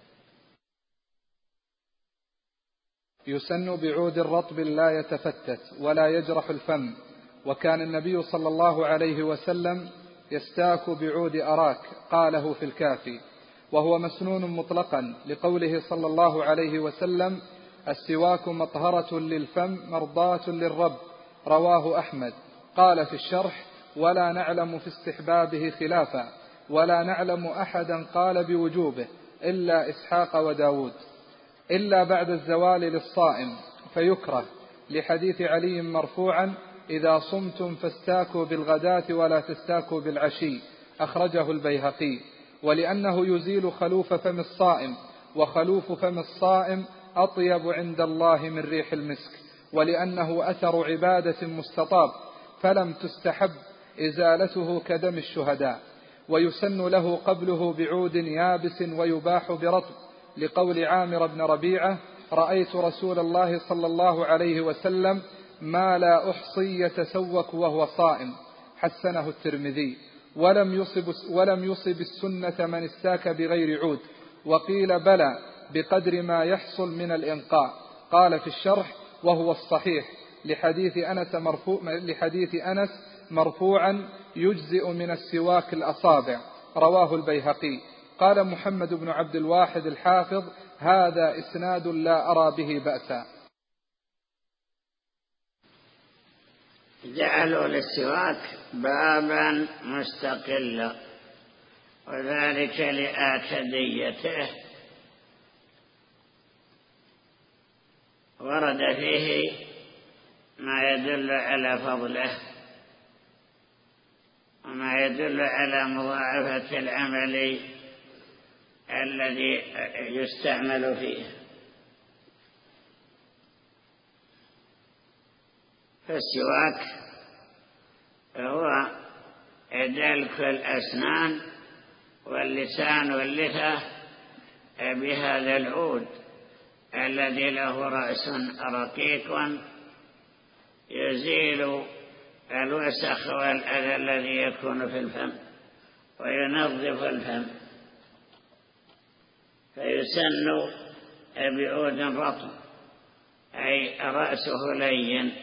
يسن بعود رطب لا يتفتت ولا يجرح الفم، وكان النبي صلى الله عليه وسلم يستاك بعود أراك، قاله في الكافي. وهو مسنون مطلقا لقوله صلى الله عليه وسلم: السواك مطهرة للفم مرضاة للرب، رواه أحمد. قال في الشرح: ولا نعلم في استحبابه خلافا، ولا نعلم أحدا قال بوجوبه إلا إسحاق وداود، إلا بعد الزوال للصائم فيكره، لحديث علي مرفوعا: إذا صمتم فاستاكوا بالغداة ولا تستاكوا بالعشي، أخرجه البيهقي. ولأنه يزيل خلوف فم الصائم، وخلوف فم الصائم أطيب عند الله من ريح المسك، ولأنه أثر عبادة مستطاب، فلم تستحب إزالته كدم الشهداء. ويسن له قبله بعود يابس ويباح برطب، لقول عامر بن ربيعة: رأيت رسول الله صلى الله عليه وسلم ما لا أحصي يتسوك وهو صائم، حسنه الترمذي. ولم يصب, ولم يصب السنة من استاك بغير عود، وقيل بلى بقدر ما يحصل من الإنقاء. قال في الشرح: وهو الصحيح، لحديث أنس, مرفوع لحديث أنس مرفوعا: يجزئ من السواك الأصابع، رواه البيهقي. قال محمد بن عبد الواحد الحافظ: هذا إسناد لا أرى به بأسا. جعلوا للسواك بابا مستقلا، وذلك لآكديته، ورد فيه ما يدل على فضله وما يدل على مضاعفة العمل الذي يستعمل فيه. فالسواك هو دلك الأسنان واللسان واللثة بهذا العود الذي له رأس رقيق يزيل الوسخ والأذى الذي يكون في الفم وينظف الفم، فيسن بعود رطب، أي رأسه لين،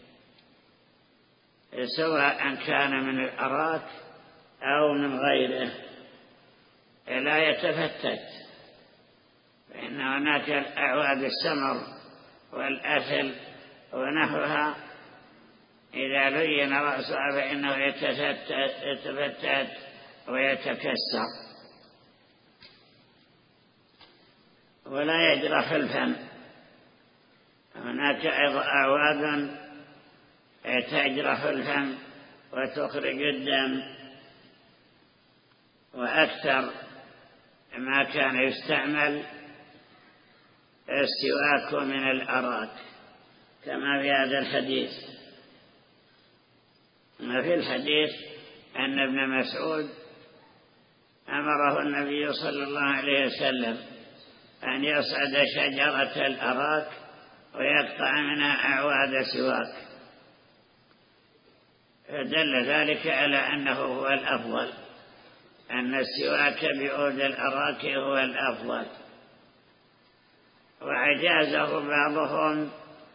سواء كان من الأراك أو من غيره، لا يتفتت، فإن هناك أعواد السمر والأثل ونحوها إذا لين رأسها فإنه يتفتت ويتكسر ولا يجرح الفم. هناك أعواد تجرح الفم وتخرج الدم، وأكثر ما كان يستعمل السواك من الأراك كما في هذا الحديث. في الحديث أن ابن مسعود أمره النبي صلى الله عليه وسلم أن يصعد شجرة الأراك ويقطع منها أعواد سواك، فدل ذلك على أنه هو الأفضل، أن السواك بعود الأراك هو الأفضل. وعجازه بعضهم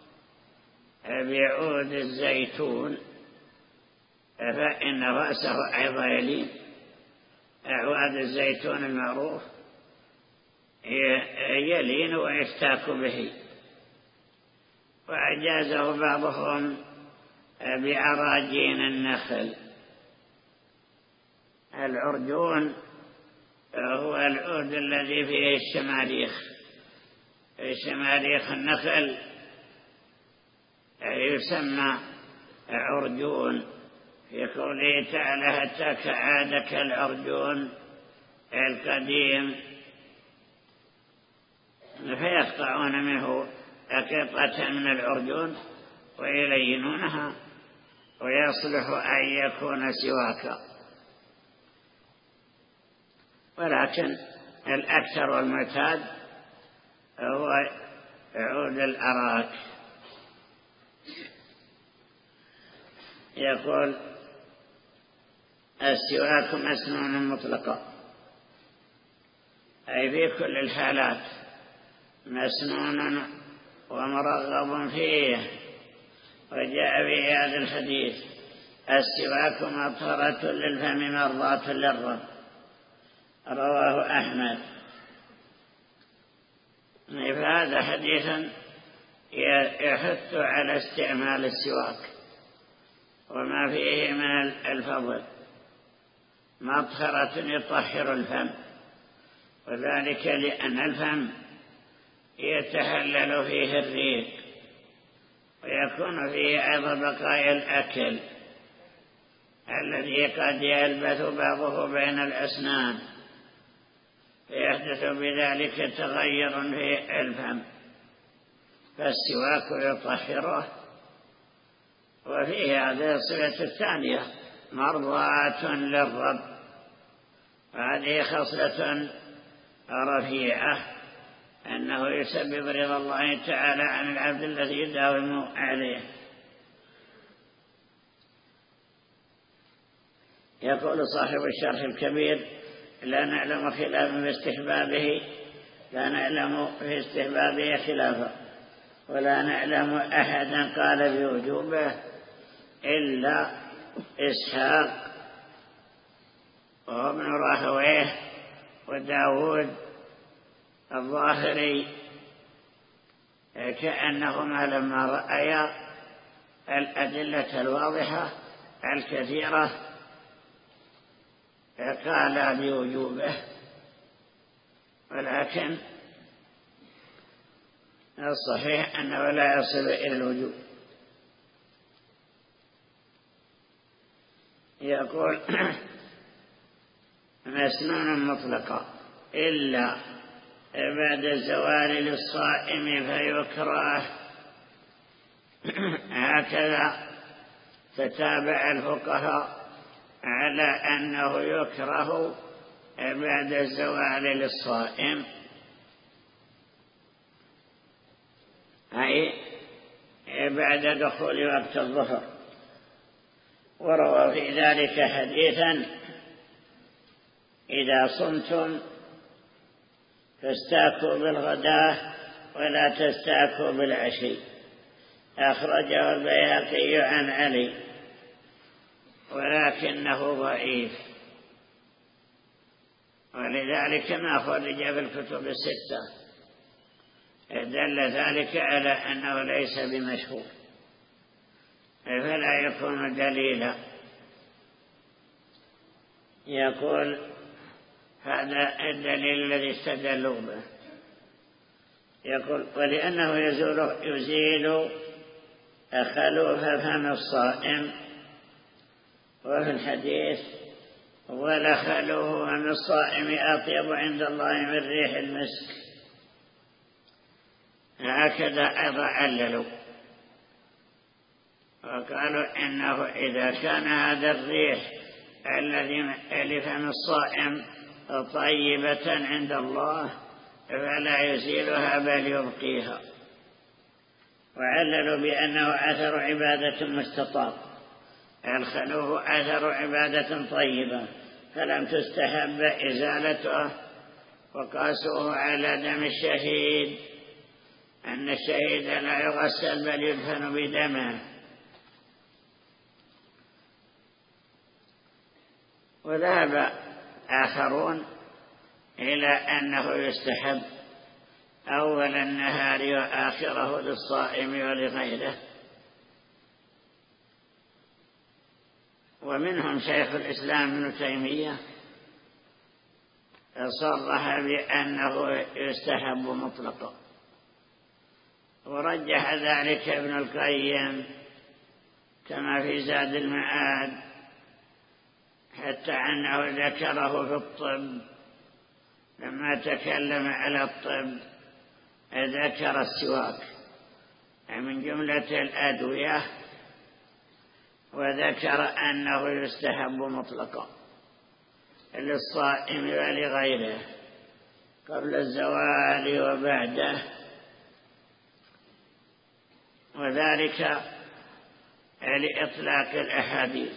بعود الزيتون، فإن رأسه أيضا يلين. أعواد الزيتون المعروف يلين ويفتاك به. وعجازه بعضهم بعراجين النخل. العرجون هو العود الذي فيه الشماريخ، شماريخ النخل يسمى عرجون، في قوله تعالى: هتاك عادك العرجون القديم، فيقطعون منه قطعة من العرجون ويلينونها ويصلح أن يكون سواكا. ولكن الأكثر والمعتاد هو عود الأراك. يقول: السواك مسنون مطلقا، أي في كل الحالات مسنون ومرغب فيه. وجاء في هذا الحديث: السواك مطهرة للفم مرضاة للرب، رواه أحمد. فهذا حديث يحث على استعمال السواك وما فيه من الفضل، مطهرة يطهر الفم، وذلك لأن الفم يتحلل فيه الريق ويكون فيه أيضا بقايا الأكل الذي قد يلبث بعضه بين الأسنان فيحدث بذلك تغير في الفم، فالسواك يطهره. وفيه هذه الصفة الثانية مرضاة للرب، وهذه خصلة رفيعة أنه يسبب رضا الله تعالى عن العبد الذي يداوم عليه. يقول صاحب الشرح الكبير: لا نعلم خلافا في استحبابه لا نعلم في استحبابه خلافا، ولا نعلم أحدا قال بوجوبه إلا إسحاق وابن راهويه وداود الظاهري، كأنهما لما رأيا الأدلة الواضحة الكثيرة قال بوجوبه، ولكن الصحيح أنه لا يصل إلى الوجوب. يقول: مسنون مطلقا إلا بعد الزوال للصائم فيكره. هكذا تتابع الفقهاء على أنه يكره بعد الزوال للصائم، أي بعد دخول وقت الظهر. وروى في ذلك حديثا: إذا صمتم فاستاكوا بالغداة ولا تستاكوا بالعشي. أخرجه البيهقي عن علي ولكنه ضعيف، ولذلك ما خرج في الكتب الستة. دل ذلك على أنه ليس بمشهور، فلا يكون دليلا. يقول: هذا الدليل الذي استدلوا به. يقول: ولأنه يزول, يزيل خلوف فم الصائم، وفي الحديث: ولخلوه فم الصائم أطيب عند الله من ريح المسك. هكذا أيضا عللوا وقالوا إنه إذا كان هذا الريح الذي لفم الصائم طيبة عند الله فلا يزيلها بل يبقيها. وعللوا بأنه أثر عبادة مستطاب، الخلوف أثر عبادة طيبة فلم تستحب إزالته، وقاسوه على دم الشهيد، أن الشهيد لا يغسل بل يدفن بدمه. وذهب آخرون إلى أنه يستحب أول النهار وآخره للصائم ولغيره. ومنهم شيخ الإسلام ابن تيمية صرح بأنه يستحب مطلقا، ورجح ذلك ابن القيم كما في زاد المعاد، حتى أنه ذكره في الطب لما تكلم على الطب ذكر السواك من جملة الأدوية، وذكر أنه يستحب مطلقا للصائم ولغيره قبل الزوال وبعده، وذلك لإطلاق الأحاديث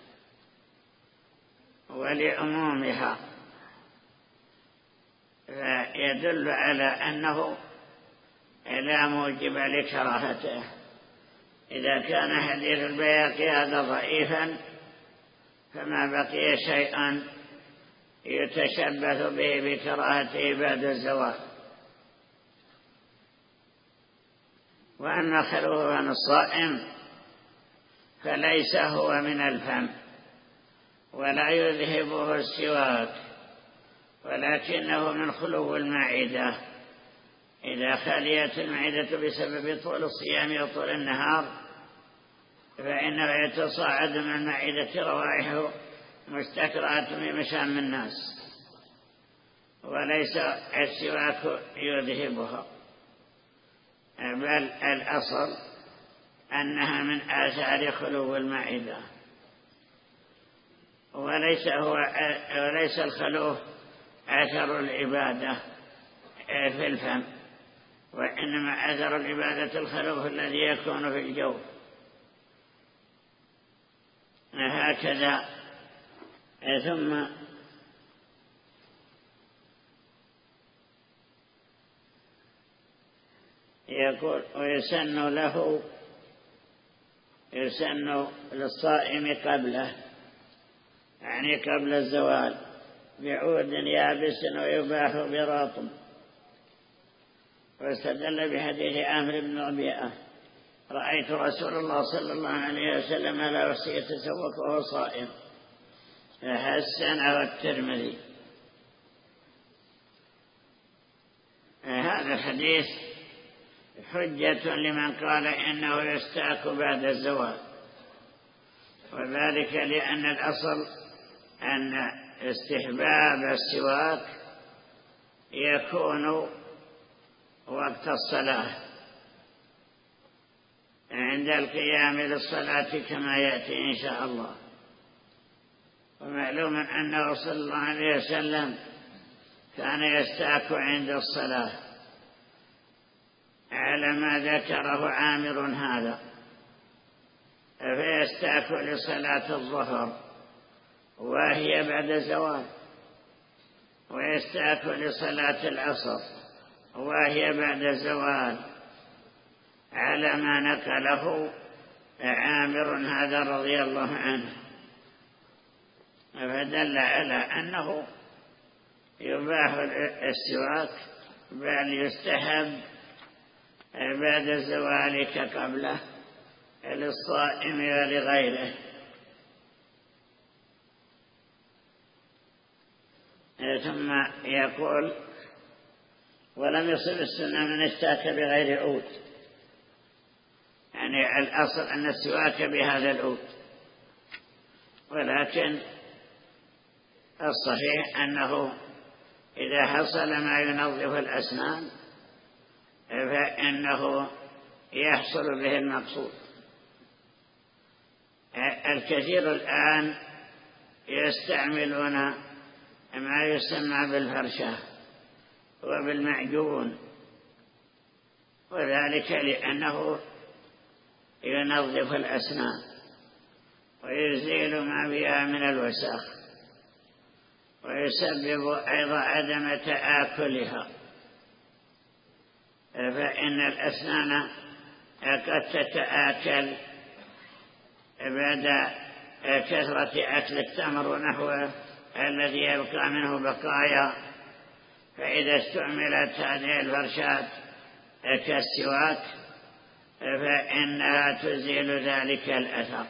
ولعمومها، فيدل على أنه لا موجب لكراهته. إذا كان حديث البيهقي هذا ضعيفا فما بقي شيئا يتشبث به بكراهته بعد الزوال. وأما خلوه عن الصائم فليس هو من الفم ولا يذهبه السواك، ولكنه من خلو المعدة. إذا خليت المعدة بسبب طول الصيام أو طول النهار فإنه يتصاعد من المعدة روائح مستكرهة في مشام الناس، وليس السواك يذهبها، بل الأصل أنها من آثار خلو المعدة. وليس هو وليس الخلو أثر العبادة في الفم، وإنما أثر العبادة الخلو الذي يكون في الجوف. هكذا. ثم يقول ويسن له يسن للصائم قبله، يعني قبل الزوال، بعود يابس ويباح برطب. واستدل بحديث عامر بن ربيعة: رأيت رسول الله صلى الله عليه وسلم لا يحصي يتسوق وهو صائم، فحسنه الترمذي. هذا الحديث حجة لمن قال إنه يستاك بعد الزوال، وذلك لأن الأصل أن استحباب السواك يكون وقت الصلاة عند القيام للصلاة كما يأتي إن شاء الله. ومعلوم أنه صلى الله عليه وسلم كان يستاك عند الصلاة على ما ذكره عامر هذا، فيستاك لصلاة الظهر وهي بعد الزوال، ويستاك لصلاة العصر وهي بعد الزوال، على ما نقله عامر هذا رضي الله عنه. فدل على أنه يباح السواك، بل يستحب بعد الزوال كقبله للصائم ولغيره. ثم يقول: ولم يصب السنة من استاك بغير عود، يعني الأصل أن السواك بهذا العود، ولكن الصحيح أنه إذا حصل ما ينظف الأسنان فإنه يحصل به المقصود. الكثير الآن يستعملون ما يسمى بالفرشة وبالمعجون، وذلك لأنه ينظف الأسنان ويزيل ما بها من الوساخ، ويسبب أيضا عدم تآكلها، فإن الأسنان قد تتآكل بعد كثرة أكل التمر ونحوه الذي يبقى منه بقايا، فإذا استعملت هذه الفرشات كالسواك فإنها تزيل ذلك الأثر.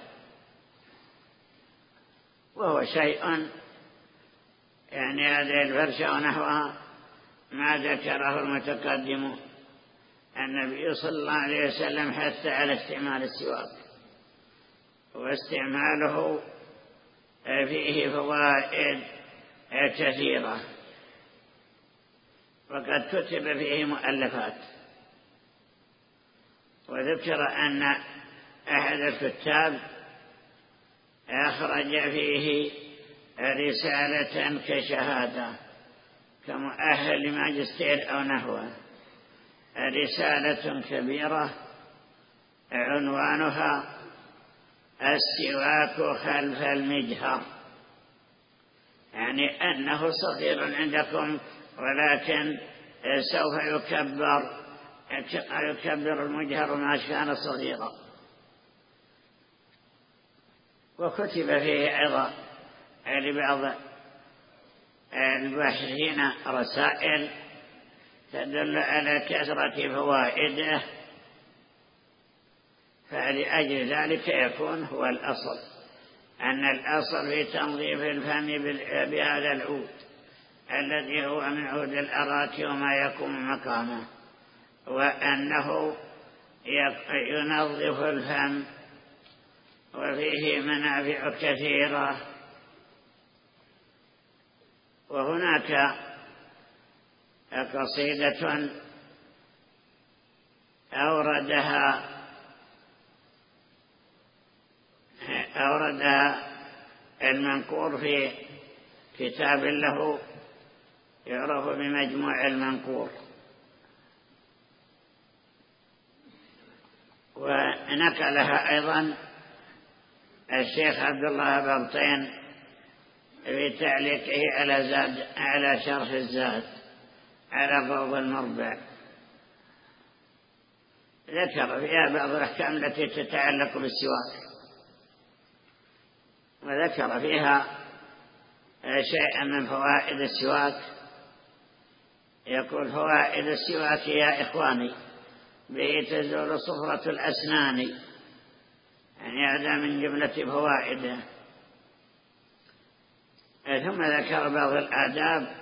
وهو شيء يعني هذه الفرشة ونحوها ما ذكره المتقدمون. النبي صلى الله عليه وسلم حث على استعمال السواك، واستعماله فيه فوائد كثيرة، وقد كتب فيه مؤلفات. وذكر أن أحد الكتاب أخرج فيه رسالة كشهادة كمؤهل لماجستير أو نحوه، رسالة كبيرة عنوانها السواك خلف المجهر، يعني أنه صغير عندكم ولكن سوف يكبر يكبر المجهر ما كان صغيرا. وكتب فيه أيضا لبعض البحث هنا رسائل تدل على كثرة فوائده، فلأجل ذلك يكون هو الأصل، أن الأصل في تنظيف الفم بهذا العود الذي هو من عود الأراك وما يقوم مقامه، وأنه ينظف الفم وفيه منافع كثيرة. وهناك قصيدة أوردها أوردها المنقور في كتاب له يعرف بمجموع المنقور، ونقلها أيضا الشيخ عبد الله بلطين في تعليقه على زاد على شرح الزاد على الروض المربع، ذكر فيها بعض الأحكام التي تتعلق بالسواك، وذكر فيها شيئا من فوائد السواك. يقول: فوائد السواك يا إخواني به تزول صفرة الأسنان، يعني هذا من جملة فوائده. ثم ذكر بعض الآداب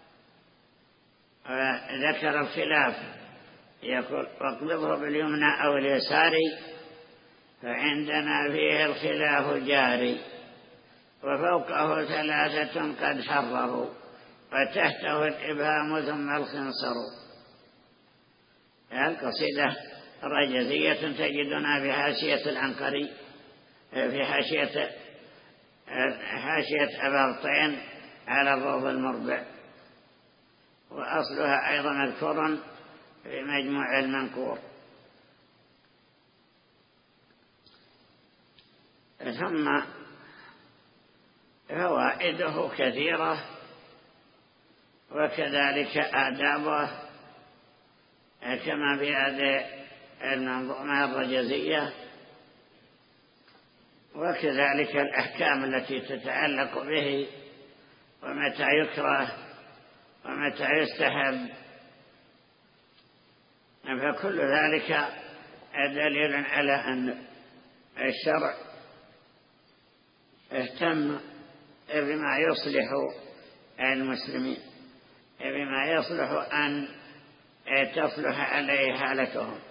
وذكر الخلاف، يقول: واقبضه باليمنى أو اليسار فعندنا فيه الخلاف جاري، وفوقه ثلاثة قد حرروا وتحته الإبهام ثم الخنصر. القصيدة رجزية تجدنا في حاشية العنقري في حاشية حاشية أبلطين على الروض المربع، وأصلها أيضا مذكور في مجموع المنقور. ثم فوائده كثيرة، وكذلك آدابه كما في هذه المنظومة الرجزية، وكذلك الأحكام التي تتعلق به، ومتى يكره ومتى يستحب، فكل ذلك دليل على أن الشرع اهتم بما يصلح المسلمين، بما يصلح أن تصلح عليه حالتهم.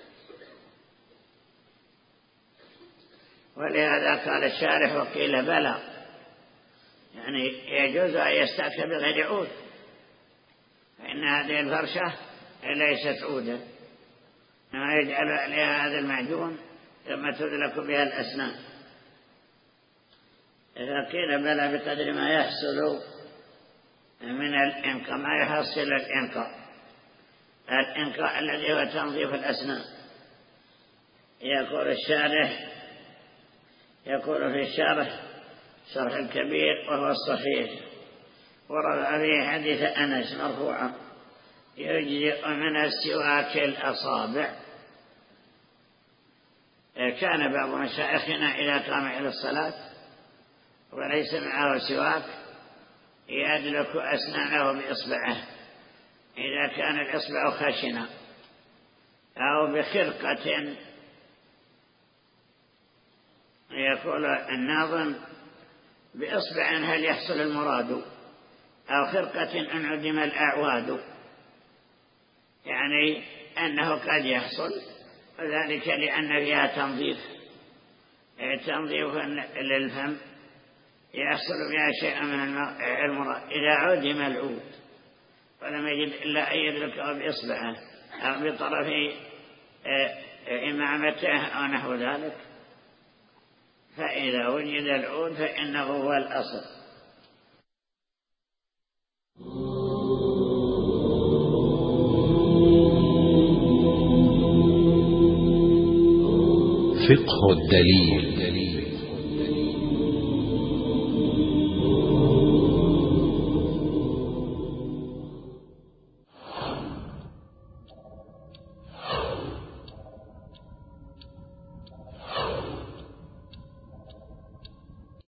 ولهذا قال الشارح: وقيل بلى، يعني يجوز أن يستأك بغير عود، فإن هذه الفرشة ليست عودا، إنما يجعل عليها هذا المعجون ثم تدلك بها الأسنان. إذا قيل بلى بقدر ما يحصل من الإنقاء، ما يحصل الإنقاء الإنقاء الذي هو تنظيف الأسنان. يقول الشارح يقول في الشرح شرح الكبير وهو الصحيح: ورد في حديث أنس مرفوعا: يجزئ من السواك الأصابع. كان بعض مشايخنا إذا قام إلى الصلاة وليس معه سواك يدلك أسنانه بإصبعه إذا كان الإصبع خشنا، أو بخرقة. يقول الناظم: بإصبع هل يحصل المراد، أو خرقة أن عدم الأعواد، يعني أنه قد يحصل، وذلك لأن فيها تنظيف تنظيف للفم يحصل بها شيء من المراد. إذا عدم العود ولم يجد إلا أن يدركه بإصبعه أو بطرف إمامته أو نحو ذلك، فإذا وجد العود فإنه هو الأصل. فقه الدليل.